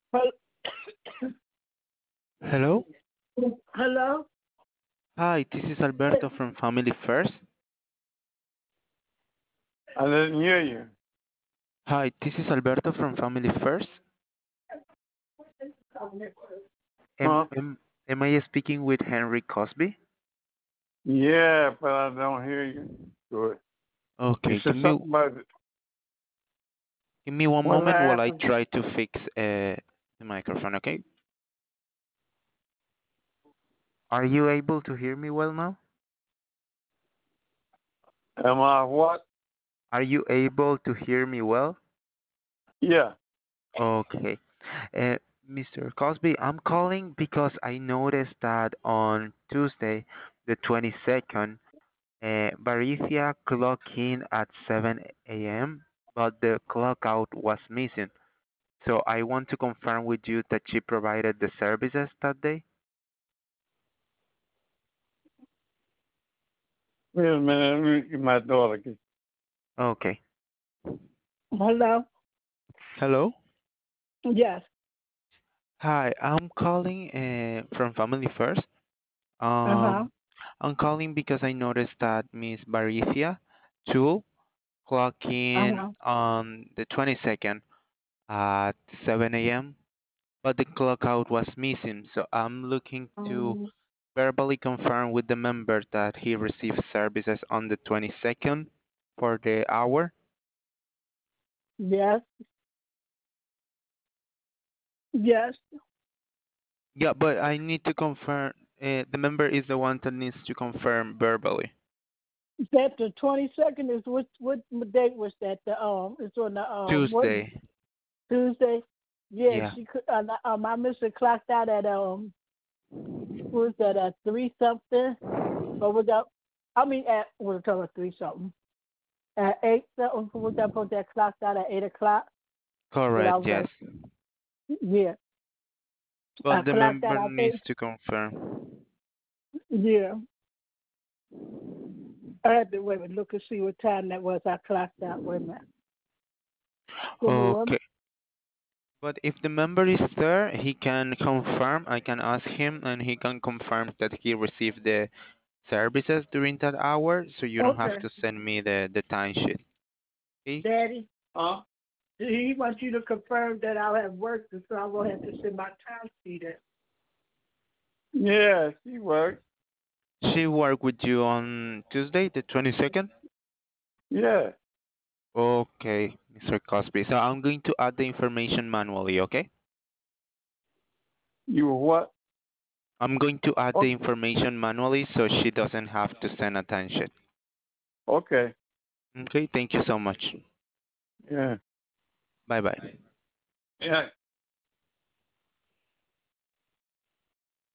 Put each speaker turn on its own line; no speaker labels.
Hel-
Hello?
Hello?
Hi, this is Alberto from Family First.
I didn't hear you.
Hi, this is Alberto from Family First. Am,
Huh?
am, am I speaking with Henry Cosby?
Yeah, but I don't hear you. Good. You
Okay,
said something about it.
give me one
What
moment while I
happened?
try to fix the microphone, okay? Are you able to hear me well now?
Am I what?
Are you able to hear me well?
Yeah.
Okay. Uh, Mr. Cosby, I'm calling because I noticed that on Tuesday, the 22nd, Barithia clocked in at 7 a.m., but the clock out was missing. So I want to confirm with you that she provided the services that day.
Wait a minute. Let me get my daughter.
Okay.
Hello?
Hello.
Yes.
Hi, I'm calling from Family First.
Uh-huh.
I'm calling because I noticed that Miss Barithia Tool clocked in
Uh-huh.
on the 22nd at 7 a.m., but the clock out was missing. So I'm looking to
Um,
verbally confirm with the member that he received services on the 22nd for the hour.
yes. Yes.
Yeah, but I need to confirm. The member is the one that needs to confirm verbally.
That the 22nd is what date was that? It's on the what
Tuesday.
Tuesday? Yeah,
Yeah,
she could. I missed it clocked out at what was that at 3 something? But we got. I mean at we're talking 3 something. At 8 something. We got put that clocked out at 8 o'clock. But I
correct.
was
Yes,
yeah. I
but the
clocked out
member
at
needs
8.
to confirm.
Yeah. I had to wait a minute, look and see what time that was. I clocked out. Wait a minute. Give me one.
Okay, but if the member is there, he can confirm. I can ask him, and he can confirm that he received the services during that hour, so you don't have
Okay.
to send me the timesheet. Okay?
Daddy,
Huh?
he wants you to confirm that I'll have worked, so I will have to send my time sheet in.
Yeah, she works.
She worked with you on Tuesday, the 22nd?
Yeah.
Okay, Mr. Cosby. So I'm going to add the information manually, okay?
You were what?
I'm going to add
Oh,
the information manually so she doesn't have to send a timesheet.
okay.
Okay, thank you so much.
Yeah.
Bye bye.
Yeah.